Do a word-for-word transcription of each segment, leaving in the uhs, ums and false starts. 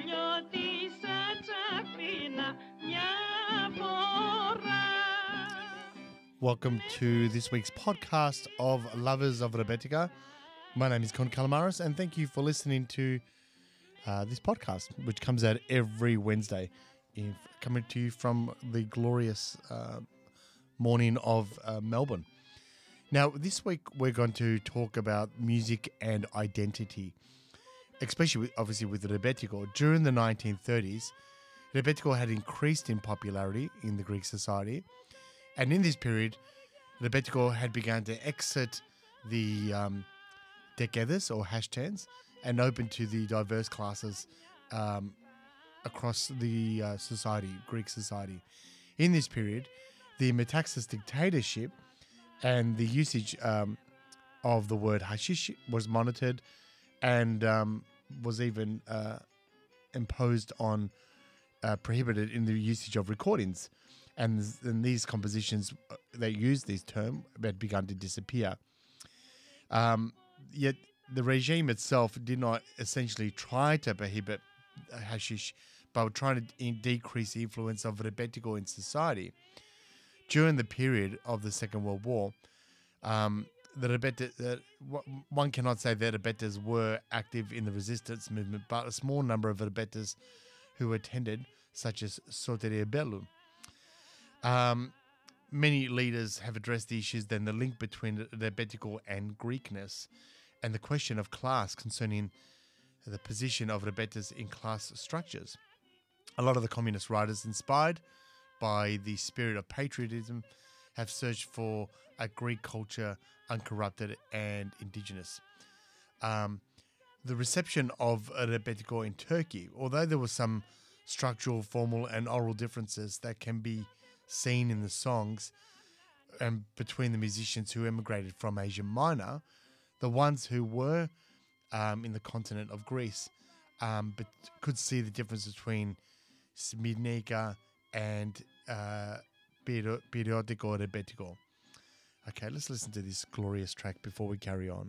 voglio di Sajapina, mia mora. Welcome to this week's podcast of Lovers of Rebetika. My name is Con Calamaris, and thank you for listening to uh, this podcast, which comes out every Wednesday, in, coming to you from the glorious uh, morning of uh, Melbourne. Now, this week we're going to talk about music and identity, especially with, obviously with Rebetiko. During the nineteen thirties, Rebetiko had increased in popularity in the Greek society, and in this period, Rebetiko had begun to exit the um, dekedes or hashtags and open to the diverse classes um, across the uh, society, Greek society. In this period, the Metaxas dictatorship and the usage um, of the word hashish was monitored and um, was even uh, imposed on, uh, prohibited in the usage of recordings. And, and these compositions that use this term had begun to disappear. Um, yet the regime itself did not essentially try to prohibit hashish, but were trying to in- decrease the influence of Rebetiko in society. During the period of the Second World War, um, the Rebete, uh, one cannot say that Rebetes were active in the resistance movement, but a small number of Rebetes who attended, such as Soteria Bellum. Um, many leaders have addressed the issues, then the link between Rebetiko and Greekness, and the question of class concerning the position of Rebetes in class structures. A lot of the communist writers, inspired by the spirit of patriotism, have searched for a Greek culture uncorrupted and indigenous. Um, the reception of Rebetiko in Turkey, although there were some structural, formal, and oral differences that can be seen in the songs and between the musicians who emigrated from Asia Minor, the ones who were um, in the continent of Greece, um, but could see the difference between Smidnika and uh, Periodiko Rebetiko. Okay, let's listen to this glorious track before we carry on.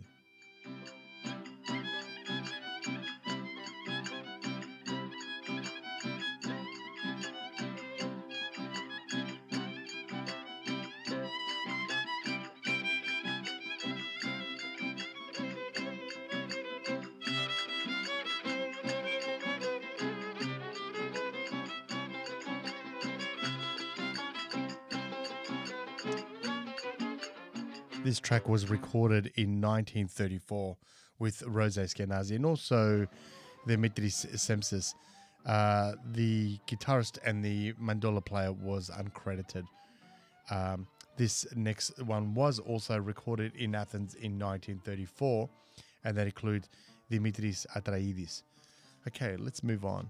This track was recorded in nineteen thirty-four with Rose Eskenazi and also Dimitris Semsis. Uh, the guitarist and the mandola player was uncredited. Um, this next one was also recorded in Athens in nineteen thirty-four, and that includes Dimitris Atraidis. Okay, let's move on.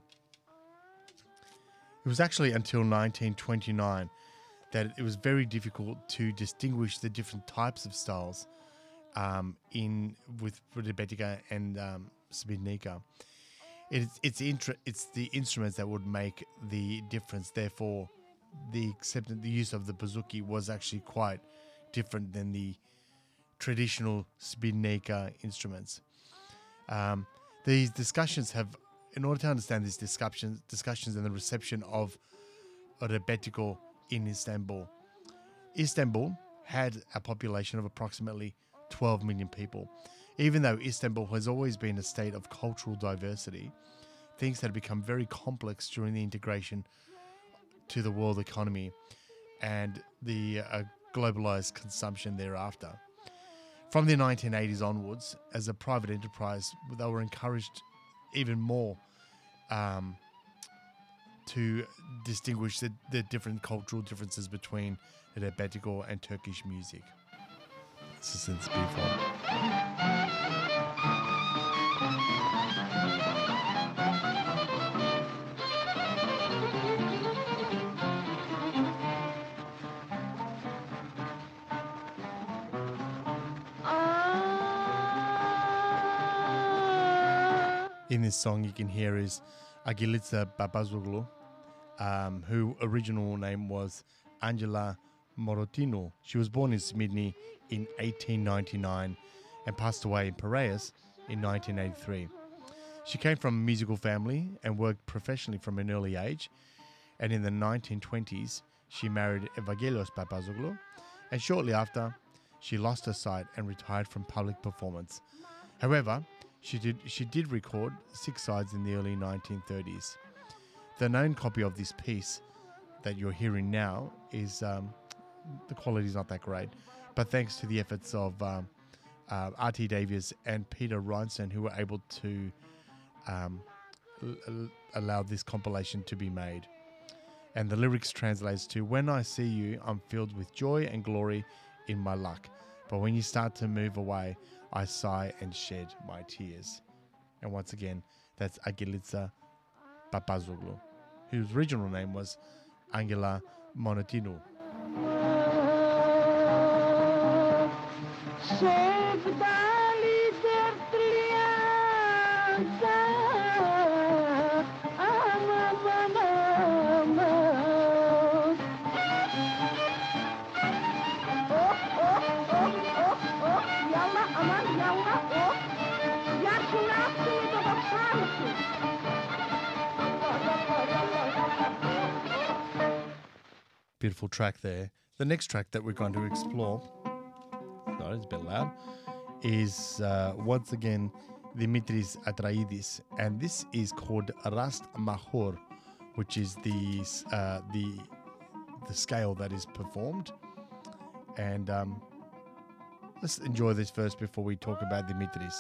It was actually until nineteen twenty-nine that it was very difficult to distinguish the different types of styles um, in with Rebetika and um, Smidnika. It's it's intra- it's the instruments that would make the difference. Therefore, the acceptance, the use of the bouzouki was actually quite different than the traditional Smidnika instruments. Um, these discussions have, in order to understand these discussions, discussions and the reception of Rebetiko in Istanbul. Istanbul had a population of approximately twelve million people. Even though Istanbul has always been a state of cultural diversity, things had become very complex during the integration to the world economy and the uh, globalized consumption thereafter. From the nineteen eighties onwards, as a private enterprise, they were encouraged even more um, to distinguish the, the different cultural differences between Rebetiko and Turkish music. This is this beautiful. In this song, you can hear is Agilitsa Babazoglu, um, who original name was Angela Morotino. She was born in Smidni in eighteen ninety-nine and passed away in Piraeus in nineteen eighty-three. She came from a musical family and worked professionally from an early age. And in the nineteen twenties, she married Evagelios Papazoglou. And shortly after, she lost her sight and retired from public performance. However, she did she did record six sides in the early nineteen thirties. The known copy of this piece that you're hearing now is um, the quality is not that great, but thanks to the efforts of um, uh, R T Davies and Peter Rhinestone, who were able to um, l- l- allow this compilation to be made. And the lyrics translates to, "When I see you, I'm filled with joy and glory in my luck. But when you start to move away, I sigh and shed my tears." And once again, that's Agilitsa Papazoglou, whose original name was Angela Monotinou. Beautiful track there. The next track that we're going to explore, no, it's a bit loud, is uh, once again Dimitris Atraidis, and this is called Rast Mahor, which is the uh, the the scale that is performed. And um, let's enjoy this first before we talk about Dimitris.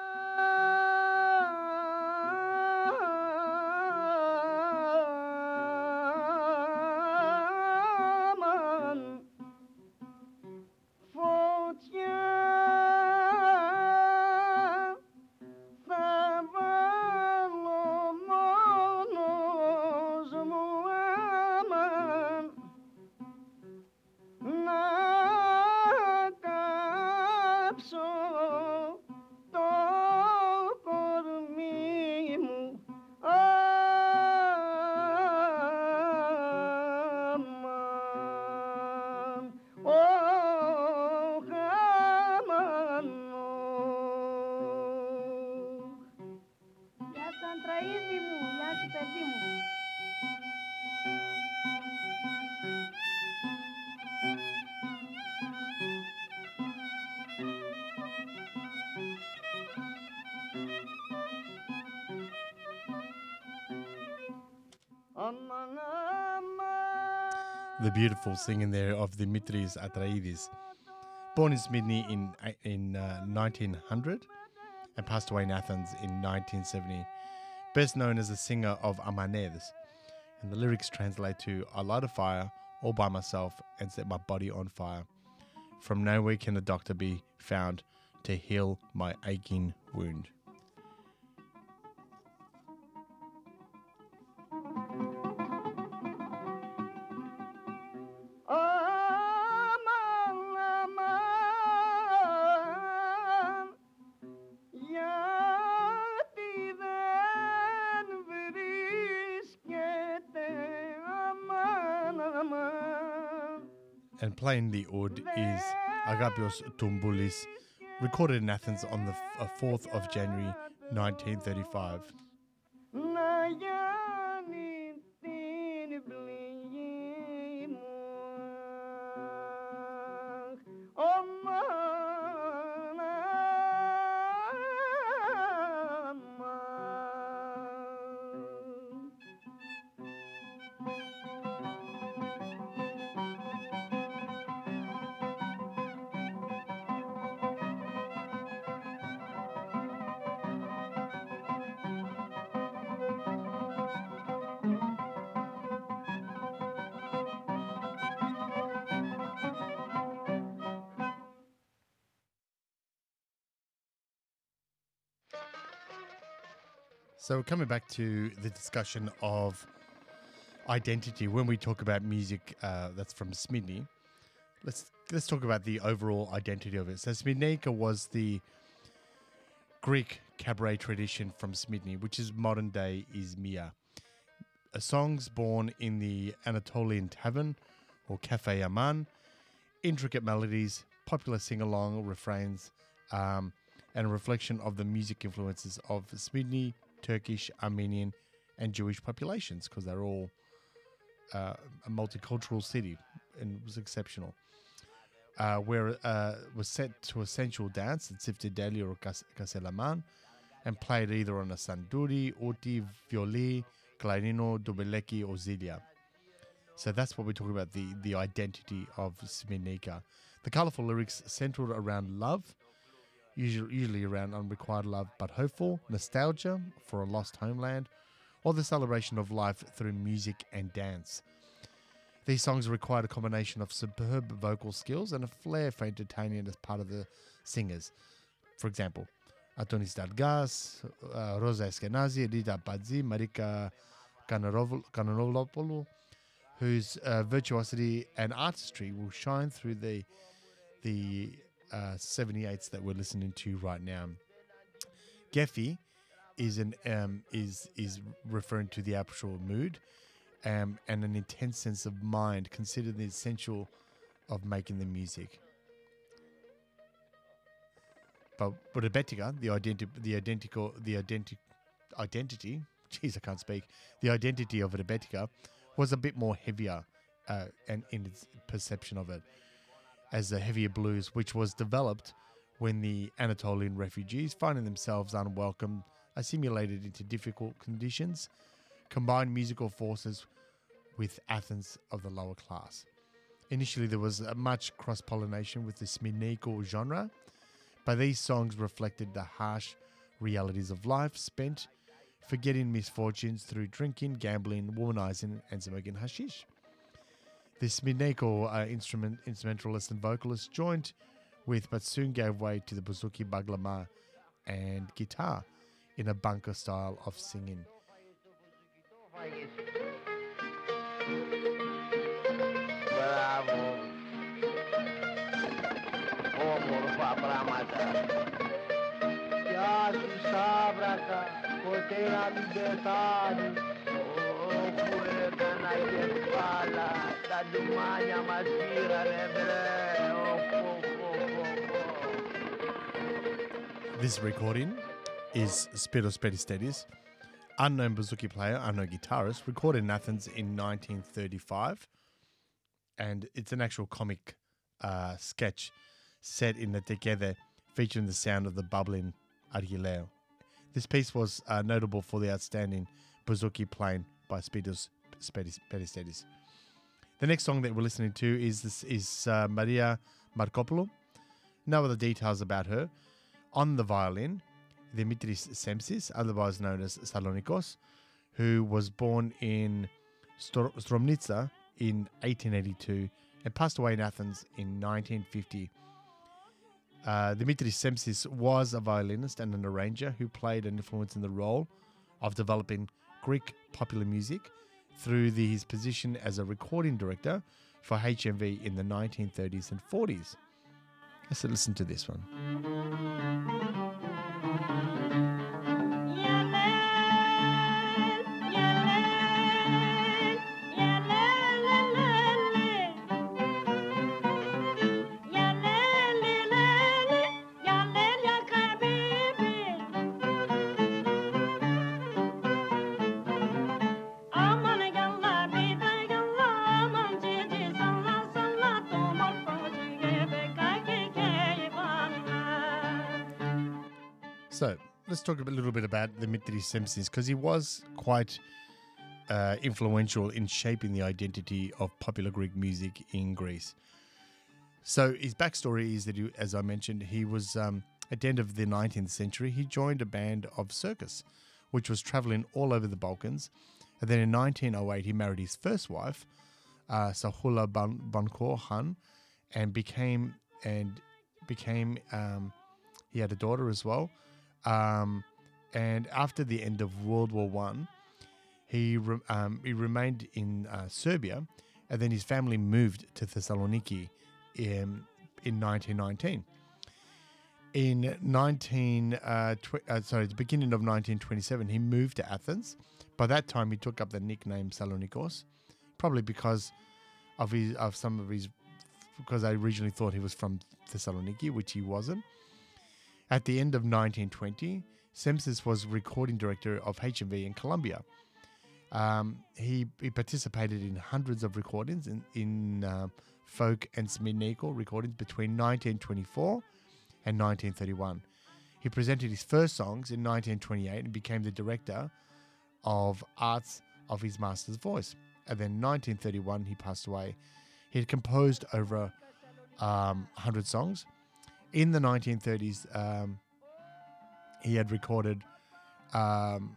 The beautiful singing there of Dimitris Atraidis, born in Smyrni in in uh, nineteen hundred and passed away in Athens in nineteen seventy. Best known as a singer of Amaneds, and the lyrics translate to, "I light a fire all by myself and set my body on fire. From nowhere can a doctor be found to heal my aching wound." And playing the oud is Agapios Toumboulis, recorded in Athens on the f- uh, fourth of January nineteen thirty-five. So coming back to the discussion of identity, when we talk about music uh, that's from Smyrni, let's let's talk about the overall identity of it. So Smyrnaica was the Greek cabaret tradition from Smyrni, which is modern day Izmir. A songs born in the Anatolian tavern or Cafe Aman, intricate melodies, popular sing-along refrains, um, and a reflection of the music influences of Smyrni Turkish, Armenian, and Jewish populations because they're all uh, a multicultural city, and it was exceptional. Uh, where uh, was set to a sensual dance, the Tsiftideli or Kas- Kaselaman, and played either on a sanduri, uti, violi, clarino, dubeleki, or zilia. So that's what we're talking about, the, the identity of Sminika. The colourful lyrics centred around love, usually, usually around unrequited love but hopeful, nostalgia for a lost homeland, or the celebration of life through music and dance. These songs required a combination of superb vocal skills and a flair for entertainment as part of the singers. For example, Atonis Dalgas, uh, Rosa Eskenazi, Rita Padzi, Marika Kananolopoulou, whose uh, virtuosity and artistry will shine through the the uh, seventy-eights that we're listening to right now. Gefi is an um, is is referring to the actual mood. Um, and an intense sense of mind, considered the essential of making the music. But Rebetika, the identi- the identical, the identi- identity, jeez, I can't speak. The identity of Rebetika was a bit more heavier, uh, and in its perception of it, as a heavier blues, which was developed when the Anatolian refugees, finding themselves unwelcome, assimilated into difficult conditions, combined musical forces with Athens of the lower class. Initially, there was a much cross-pollination with the Smineko genre, but these songs reflected the harsh realities of life spent forgetting misfortunes through drinking, gambling, womanizing, and smoking hashish. The Smineko uh, instrument, instrumentalist and vocalist joined with, but soon gave way to the bouzouki, baglama, and guitar in a bunker style of singing. Bravo. Omul Fabramata. Yasu Sabraka, Kotera Libertad. Oh, Puerta Naipala, Tadumania Masira Lebre. Oh, This recording is Spiros Petistadis, unknown bouzouki player, unknown guitarist, recorded in Athens in nineteen thirty-five. And it's an actual comic uh, sketch set in the Tekede, featuring the sound of the bubbling Argileo. This piece was uh, notable for the outstanding bouzouki playing by Spiros Petistadis. The next song that we're listening to is this is uh, Maria Markopoulou. No other details about her. On the violin, Dimitris Semsis, otherwise known as Salonikos, who was born in Stor- Stromnitsa in eighteen eighty-two and passed away in Athens in nineteen fifty. Uh, Dimitris Semsis was a violinist and an arranger who played an influence in the role of developing Greek popular music through the, his position as a recording director for H M V in the nineteen thirties and forties. Let's listen to this one. So let's talk a little bit about Dimitris Semsis, because he was quite uh, influential in shaping the identity of popular Greek music in Greece. So his backstory is that, he, as I mentioned, he was um, at the end of the nineteenth century, he joined a band of circus, which was traveling all over the Balkans. And then in nineteen oh eight, he married his first wife, uh, Sahula Bankor Han, and became and became um, he had a daughter as well. Um, and after the end of World War One, he re- um, he remained in uh, Serbia, and then his family moved to Thessaloniki in in nineteen nineteen. In nineteen uh, tw- uh, sorry, the beginning of nineteen twenty-seven, he moved to Athens. By that time, he took up the nickname Salonikos, probably because of his of some of his because I originally thought he was from Thessaloniki, which he wasn't. At the end of nineteen twenty, Semsis was recording director of H M V in Colombia. Um, he, he participated in hundreds of recordings in, in uh, folk and Smirneko recordings between nineteen twenty-four and nineteen thirty-one. He presented his first songs in nineteen twenty-eight and became the director of arts of his master's voice. And then in nineteen thirty-one, he passed away. He had composed over um, one hundred songs. In the nineteen thirties, um, he had recorded... Um,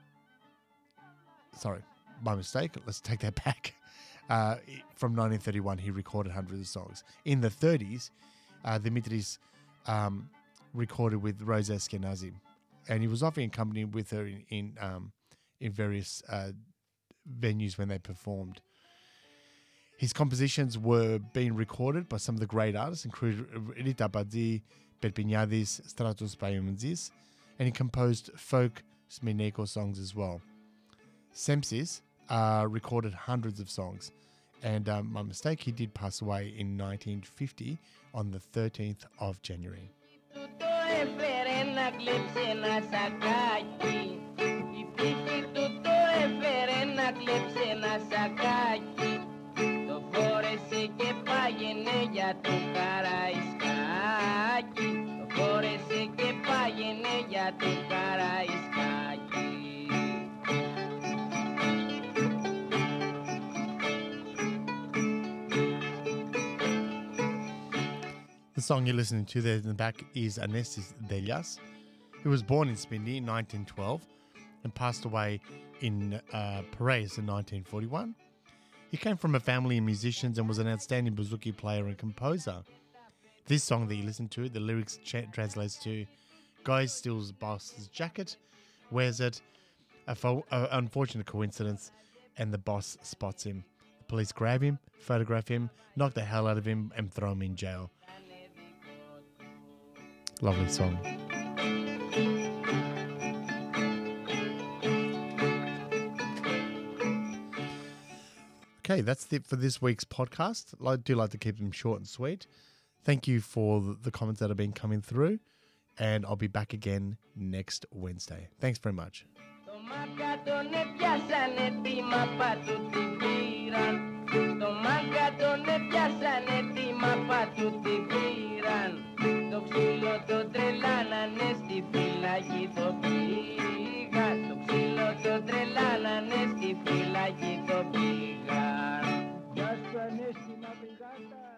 sorry, my mistake. Let's take that back. Uh, from nineteen thirty-one, he recorded hundreds of songs. In the thirties, uh, Dimitris um, recorded with Rosa Eskenazi, and he was often accompanied with her in in, um, in various uh, venues when they performed. His compositions were being recorded by some of the great artists, including Rita Badi, Perpignadis, Stratos Paiumzis, and he composed folk Smirneko songs as well. Semsis uh, recorded hundreds of songs, and um, my mistake, he did pass away in nineteen fifty on the thirteenth of January. The song you're listening to there in the back is Anestis Delias, who was born in Smyrni in nineteen twelve and passed away in uh, Piraeus in nineteen forty-one. He came from a family of musicians and was an outstanding bouzouki player and composer. This song that you listen to, the lyrics ch- translates to: guy steals boss's jacket, wears it, a fo- uh, unfortunate coincidence, and the boss spots him. The police grab him, photograph him, knock the hell out of him, and throw him in jail. Lovely song. Okay, that's it for this week's podcast. I do like to keep them short and sweet. Thank you for the comments that have been coming through, and I'll be back again next Wednesday. Thanks very much. Το ξύλο το τρελάνανε στη φυλακή το πήγαν. Το ξύλο το τρελάνανε στη φυλακή το πήγαν. Γεια σου Ανέστη Μαυριγάτα.